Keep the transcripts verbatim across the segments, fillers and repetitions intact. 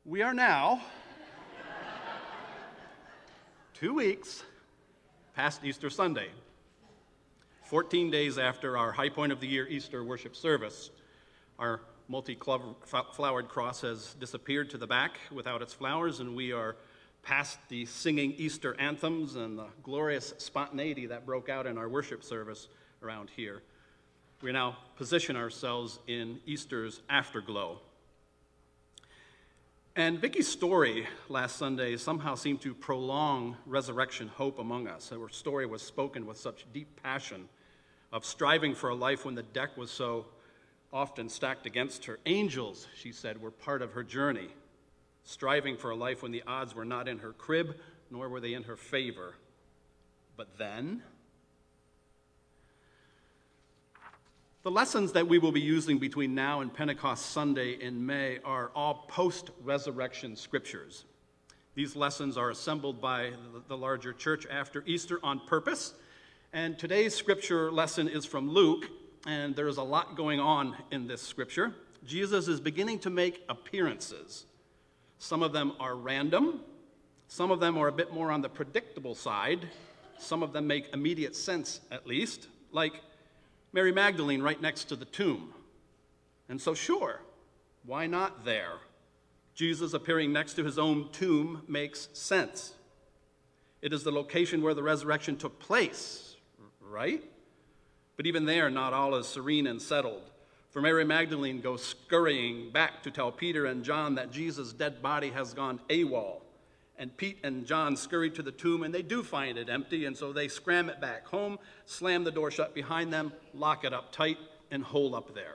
We are now two weeks past Easter Sunday, fourteen days after our high point of the year Easter worship service. Our multi-flowered cross has disappeared to the back without its flowers, and we are past the singing Easter anthems and the glorious spontaneity that broke out in our worship service around here. We now position ourselves in Easter's afterglow. And Vicky's story last Sunday somehow seemed to prolong resurrection hope among us. Her story was spoken with such deep passion of striving for a life when the deck was so often stacked against her. Angels, she said, were part of her journey, striving for a life when the odds were not in her crib, nor were they in her favor. But then, the lessons that we will be using between now and Pentecost Sunday in May are all post-resurrection scriptures. These lessons are assembled by the larger church after Easter on purpose, and today's scripture lesson is from Luke, and there is a lot going on in this scripture. Jesus is beginning to make appearances. Some of them are random, some of them are a bit more on the predictable side, some of them make immediate sense at least, like Mary Magdalene right next to the tomb. And so sure, why not there? Jesus appearing next to his own tomb makes sense. It is the location where the resurrection took place, right? But even there, not all is serene and settled. For Mary Magdalene goes scurrying back to tell Peter and John that Jesus' dead body has gone AWOL. And Pete and John scurry to the tomb, and they do find it empty, and so they scram it back home, slam the door shut behind them, lock it up tight, and hole up there.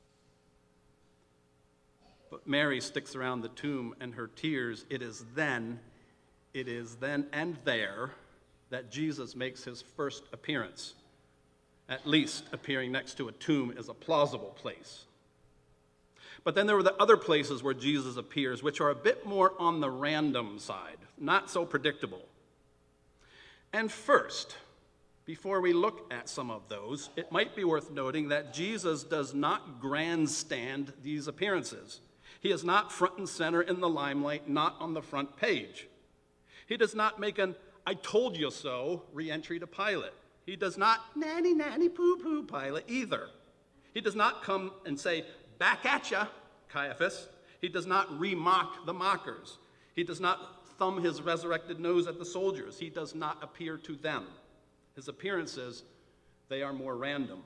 But Mary sticks around the tomb, and her tears, it is then, it is then and there that Jesus makes his first appearance. At least appearing next to a tomb is a plausible place. But then there were the other places where Jesus appears, which are a bit more on the random side, not so predictable. And first, before we look at some of those, it might be worth noting that Jesus does not grandstand these appearances. He is not front and center in the limelight, not on the front page. He does not make an "I told you so" re-entry to Pilate. He does not nanny, nanny, poo-poo Pilate either. He does not come and say, "Back at ya, Caiaphas." He does not re-mock the mockers. He does not thumb his resurrected nose at the soldiers. He does not appear to them. His appearances, they are more random.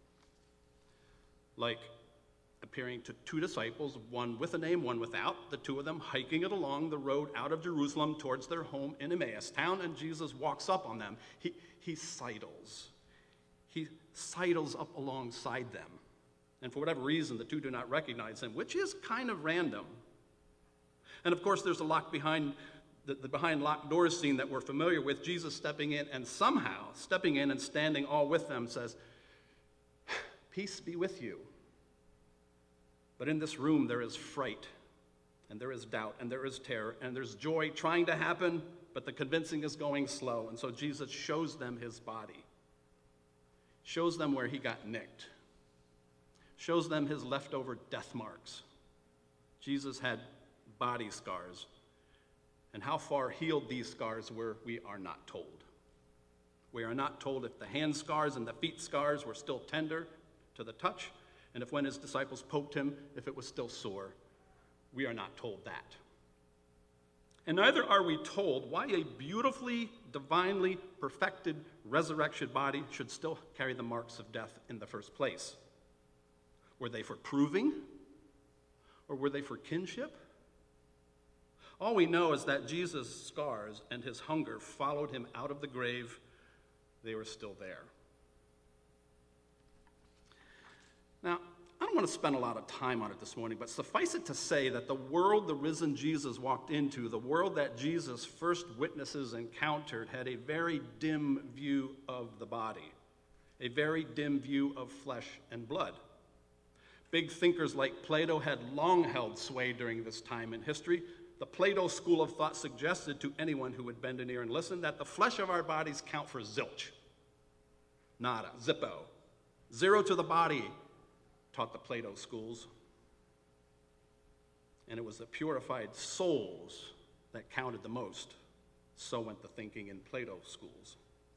Like appearing to two disciples, one with a name, one without, the two of them hiking it along the road out of Jerusalem towards their home in Emmaus town, and Jesus walks up on them. He, he sidles. He sidles up alongside them. And for whatever reason, the two do not recognize him, which is kind of random. And of course, there's a lock behind the, the behind locked doors scene that we're familiar with, Jesus stepping in, and somehow stepping in and standing all with them says, "Peace be with you." But in this room, there is fright, and there is doubt, and there is terror, and there's joy trying to happen, but the convincing is going slow. And so Jesus shows them his body, shows them where he got nicked, shows them his leftover death marks. Jesus had body scars, and how far healed these scars were, we are not told. We are not told if the hand scars and the feet scars were still tender to the touch, and if when his disciples poked him, if it was still sore. We are not told that. And neither are we told why a beautifully, divinely perfected resurrection body should still carry the marks of death in the first place. Were they for proving? Or were they for kinship? All we know is that Jesus' scars and his hunger followed him out of the grave. They were still there. Now, I don't want to spend a lot of time on it this morning, but suffice it to say that the world the risen Jesus walked into, the world that Jesus' first witnesses encountered, had a very dim view of the body, a very dim view of flesh and blood. Big thinkers like Plato had long held sway during this time in history. The Plato school of thought suggested to anyone who would bend an ear and listen that the flesh of our bodies count for zilch. Nada, zippo. Zero to the body, taught the Plato schools. and it was the purified souls that counted the most. So went the thinking in Plato schools.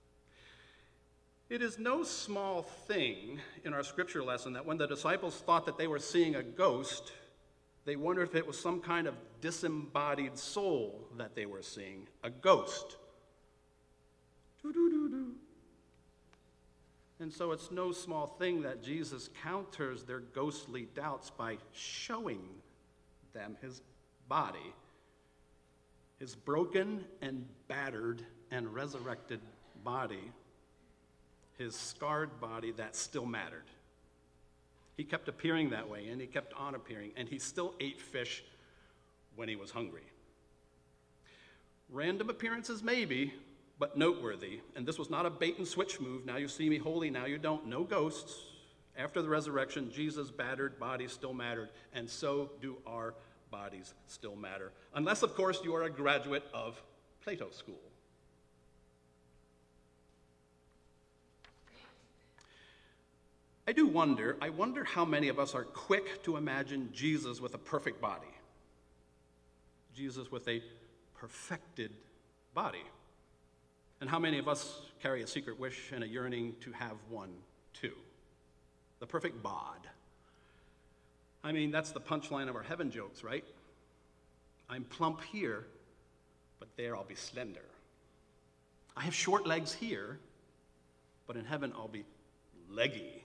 It is no small thing in our scripture lesson that when the disciples thought that they were seeing a ghost, they wondered if it was some kind of disembodied soul that they were seeing, a ghost. Doo-doo-doo-doo. And so it's no small thing that Jesus counters their ghostly doubts by showing them his body, his broken and battered and resurrected body, his scarred body that still mattered. He kept appearing that way, and he kept on appearing, and he still ate fish when he was hungry. Random appearances maybe, but noteworthy. And this was not a bait and switch move. Now you see me holy, now you don't. No ghosts. After the resurrection, Jesus' battered body still mattered, and so do our bodies still matter. Unless, of course, you are a graduate of Plato school. I do wonder, I wonder how many of us are quick to imagine Jesus with a perfect body. Jesus with a perfected body. And how many of us carry a secret wish and a yearning to have one too? The perfect bod. I mean, that's the punchline of our heaven jokes, right? I'm plump here, but there I'll be slender. I have short legs here, but in heaven I'll be leggy.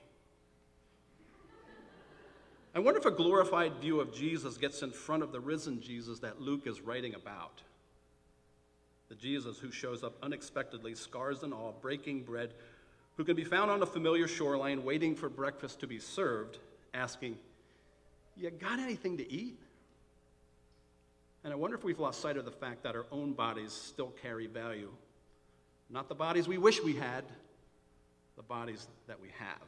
I wonder if a glorified view of Jesus gets in front of the risen Jesus that Luke is writing about. The Jesus who shows up unexpectedly, scars and all, breaking bread, who can be found on a familiar shoreline waiting for breakfast to be served, asking, "You got anything to eat?" And I wonder if we've lost sight of the fact that our own bodies still carry value. Not the bodies we wish we had, the bodies that we have.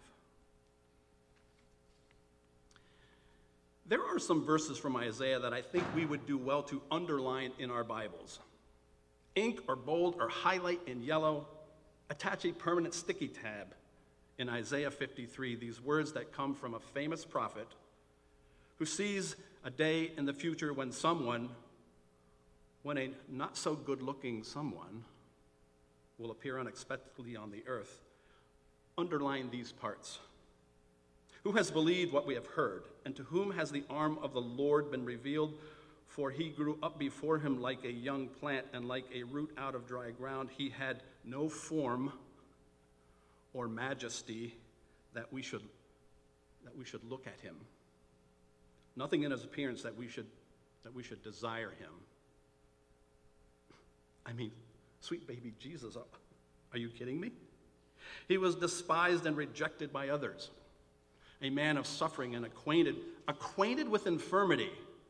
There are some verses from Isaiah that I think we would do well to underline in our Bibles. Ink or bold or highlight in yellow, attach a permanent sticky tab in Isaiah fifty-three, these words that come from a famous prophet who sees a day in the future when someone, when a not so good looking someone will appear unexpectedly on the earth. Underline these parts. Who has believed what we have heard, and to whom has the arm of the Lord been revealed? For he grew up before him like a young plant, and like a root out of dry ground. He had no form or majesty that we should, that we should look at him. Nothing in his appearance that we should, that we should desire him. I mean, sweet baby Jesus, are you kidding me? He was despised and rejected by others. A man of suffering and acquainted, acquainted with infirmity.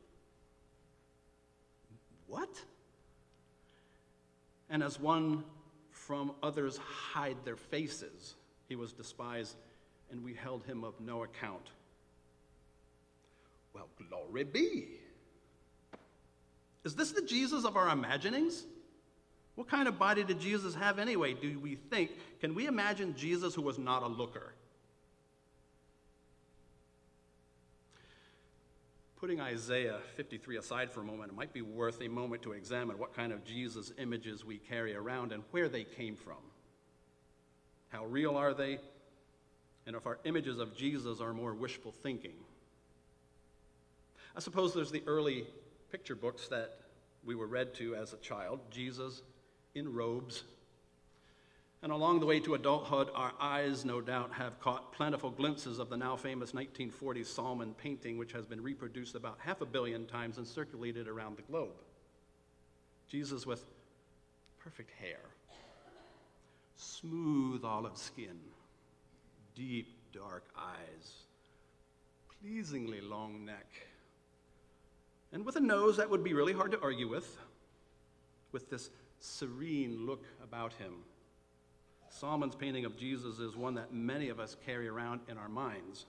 What? And as one from others hide their faces, he was despised, and we held him of no account. Well, glory be. Is this the Jesus of our imaginings? What kind of body did Jesus have anyway, do we think? Can we imagine Jesus who was not a looker? Putting Isaiah fifty-three aside for a moment, it might be worth a moment to examine what kind of Jesus images we carry around and where they came from. How real are they? And if our images of Jesus are more wishful thinking. I suppose there's the early picture books that we were read to as a child, Jesus in robes. And along the way to adulthood, our eyes, no doubt, have caught plentiful glimpses of the now famous nineteen forties Salmon painting, which has been reproduced about half a billion times and circulated around the globe. Jesus with perfect hair, smooth olive skin, deep dark eyes, pleasingly long neck, and with a nose that would be really hard to argue with, with this serene look about him. Salmon's painting of Jesus is one that many of us carry around in our minds.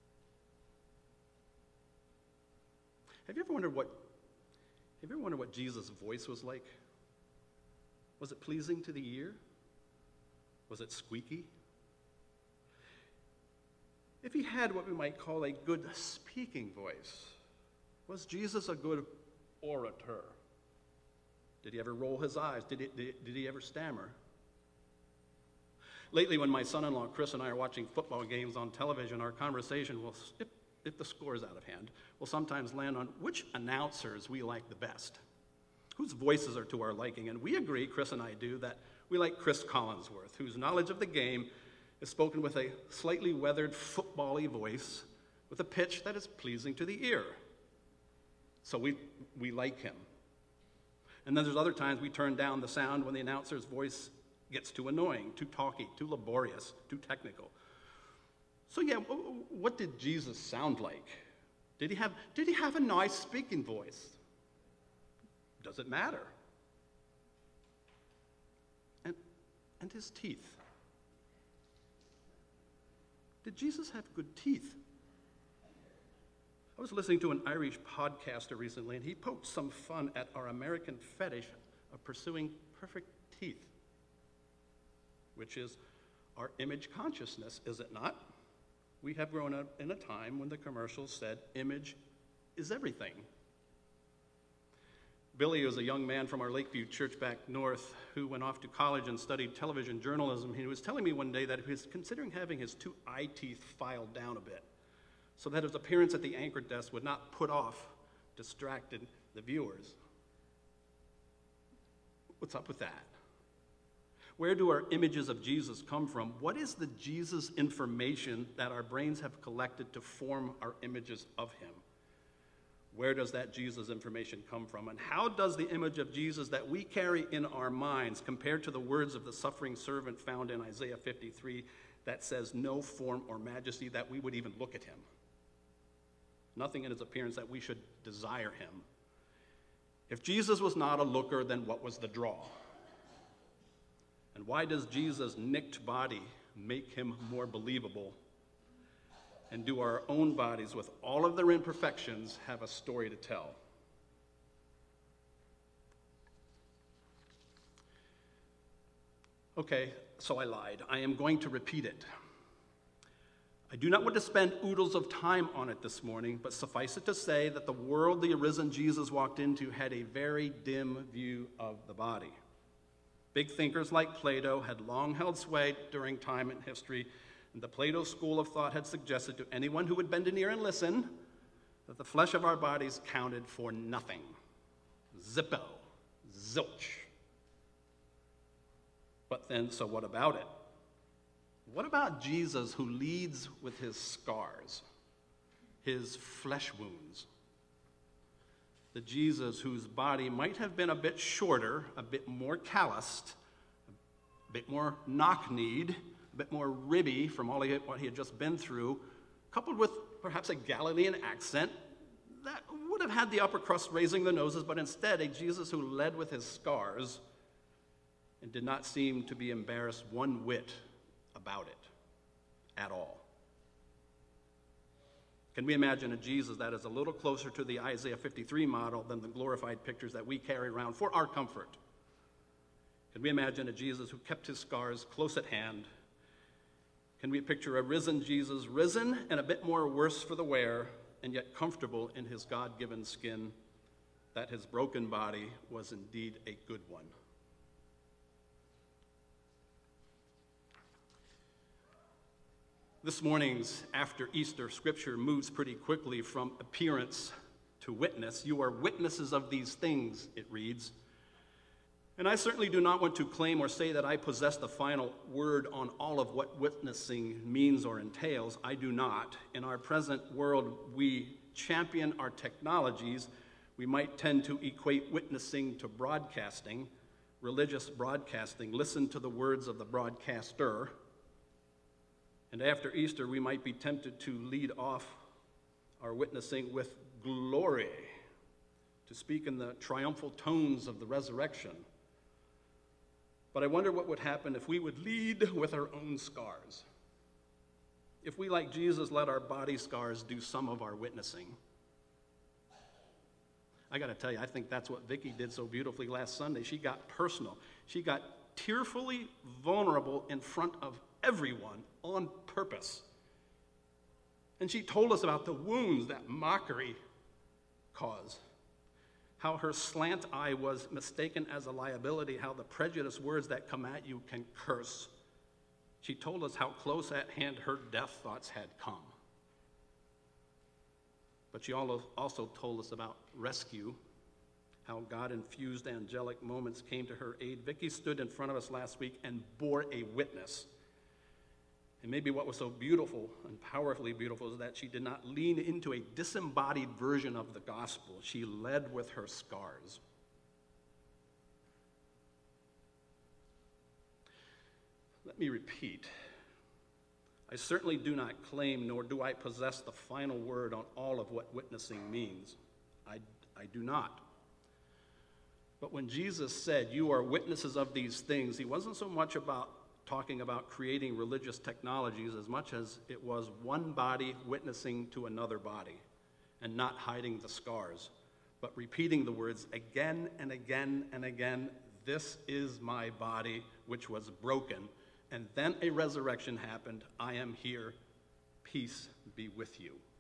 Have you ever wondered what, have you ever wondered what Jesus' voice was like? Was it pleasing to the ear? Was it squeaky? If he had what we might call a good speaking voice, Was Jesus a good orator? Did he ever roll his eyes? Did he, did, did he ever stammer? Lately, when my son-in-law Chris and I are watching football games on television, our conversation will, if, if the score is out of hand, will sometimes land on which announcers we like the best, whose voices are to our liking. And we agree, Chris and I do, that we like Chris Collinsworth, whose knowledge of the game is spoken with a slightly weathered, football-y voice with a pitch that is pleasing to the ear. So we, we like him. And then there's other times we turn down the sound when the announcer's voice gets too annoying, too talky, too laborious, too technical. So yeah, what did Jesus sound like? Did he have, did he have a nice speaking voice? Does it matter? And, and his teeth. Did Jesus have good teeth? I was listening to an Irish podcaster recently, and he poked some fun at our American fetish of pursuing perfect teeth, which is our image consciousness, is it not? We have grown up in a time when the commercials said image is everything. Billy was a young man from our Lakeview church back north who went off to college and studied television journalism. He was telling me one day that he was considering having his two eye teeth filed down a bit so that his appearance at the anchor desk would not put off, distracted the viewers. What's up with that? Where do our images of Jesus come from? What is the Jesus information that our brains have collected to form our images of him? Where does that Jesus information come from? And how does the image of Jesus that we carry in our minds compare to the words of the suffering servant found in Isaiah fifty-three that says no form or majesty that we would even look at him? Nothing in his appearance that we should desire him. If Jesus was not a looker, then what was the draw? And why does Jesus' nicked body make him more believable? And do our own bodies, with all of their imperfections, have a story to tell? Okay, so I lied. I am going to repeat it. I do not want to spend oodles of time on it this morning, but suffice it to say that the world the arisen Jesus walked into had a very dim view of the body. Big thinkers like Plato had long held sway during time and history, and the Plato school of thought had suggested to anyone who would bend an ear and listen that the flesh of our bodies counted for nothing. Zippo, zilch. But then, so what about it? What about Jesus who leads with his scars, his flesh wounds? The Jesus whose body might have been a bit shorter, a bit more calloused, a bit more knock-kneed, a bit more ribby from all he had, what he had just been through, coupled with perhaps a Galilean accent that would have had the upper crust raising the noses, but instead a Jesus who led with his scars and did not seem to be embarrassed one whit about it at all. Can we imagine a Jesus that is a little closer to the Isaiah fifty-three model than the glorified pictures that we carry around for our comfort? Can we imagine a Jesus who kept his scars close at hand? Can we picture a risen Jesus, risen and a bit more worse for the wear, and yet comfortable in his God-given skin, that his broken body was indeed a good one? This morning's after Easter scripture moves pretty quickly from appearance to witness. You are witnesses of these things, it reads. And I certainly do not want to claim or say that I possess the final word on all of what witnessing means or entails. I do not. In our present world, we champion our technologies. We might tend to equate witnessing to broadcasting, religious broadcasting. Listen to the words of the broadcaster. And after Easter, we might be tempted to lead off our witnessing with glory, to speak in the triumphal tones of the resurrection. But I wonder what would happen if we would lead with our own scars. If we, like Jesus, let our body scars do some of our witnessing. I got to tell you, I think that's what Vicki did so beautifully last Sunday. She got personal. She got tearfully vulnerable in front of everyone on purpose. And she told us about the wounds that mockery cause. How her slant eye was mistaken as a liability, how the prejudiced words that come at you can curse. She told us how close at hand her death thoughts had come. But she also told us about rescue, how God-infused angelic moments came to her aid. Vicki stood in front of us last week and bore a witness. And maybe what was so beautiful and powerfully beautiful is that she did not lean into a disembodied version of the gospel. She led with her scars. Let me repeat. I certainly do not claim, nor do I possess the final word on all of what witnessing means. I, I do not. But when Jesus said, "You are witnesses of these things," he wasn't so much about talking about creating religious technologies as much as it was one body witnessing to another body and not hiding the scars, but repeating the words again and again and again, "This is my body, which was broken." And then a resurrection happened. "I am here. Peace be with you."